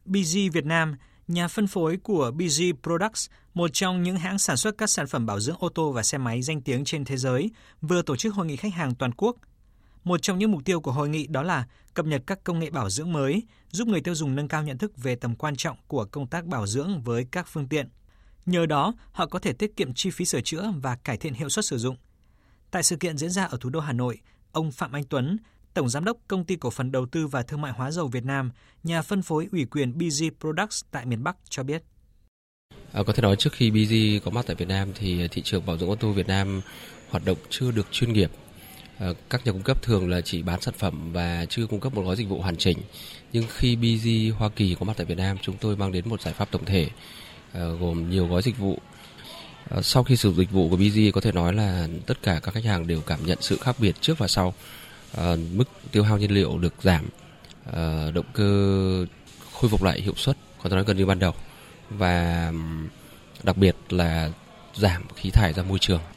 BG Việt Nam, nhà phân phối của BG Products, một trong những hãng sản xuất các sản phẩm bảo dưỡng ô tô và xe máy danh tiếng trên thế giới, vừa tổ chức hội nghị khách hàng toàn quốc. Một trong những mục tiêu của hội nghị đó là cập nhật các công nghệ bảo dưỡng mới, giúp người tiêu dùng nâng cao nhận thức về tầm quan trọng của công tác bảo dưỡng với các phương tiện. Nhờ đó, họ có thể tiết kiệm chi phí sửa chữa và cải thiện hiệu suất sử dụng. Tại sự kiện diễn ra ở thủ đô Hà Nội, ông Phạm Anh Tuấn, Tổng Giám đốc Công ty Cổ phần Đầu tư và Thương mại Hóa dầu Việt Nam, nhà phân phối ủy quyền BG Products tại miền Bắc cho biết. Có thể nói trước khi BG có mặt tại Việt Nam thì thị trường bảo dưỡng ô tô Việt Nam hoạt động chưa được chuyên nghiệp. Các nhà cung cấp thường là chỉ bán sản phẩm và chưa cung cấp một gói dịch vụ hoàn chỉnh. Nhưng khi BG Hoa Kỳ có mặt tại Việt Nam, chúng tôi mang đến một giải pháp tổng thể gồm nhiều gói dịch vụ. Sau khi sử dụng dịch vụ của BG, có thể nói là tất cả các khách hàng đều cảm nhận sự khác biệt trước và sau. Mức tiêu hao nhiên liệu được giảm, động cơ khôi phục lại hiệu suất, có thể nói gần như ban đầu, và đặc biệt là giảm khí thải ra môi trường.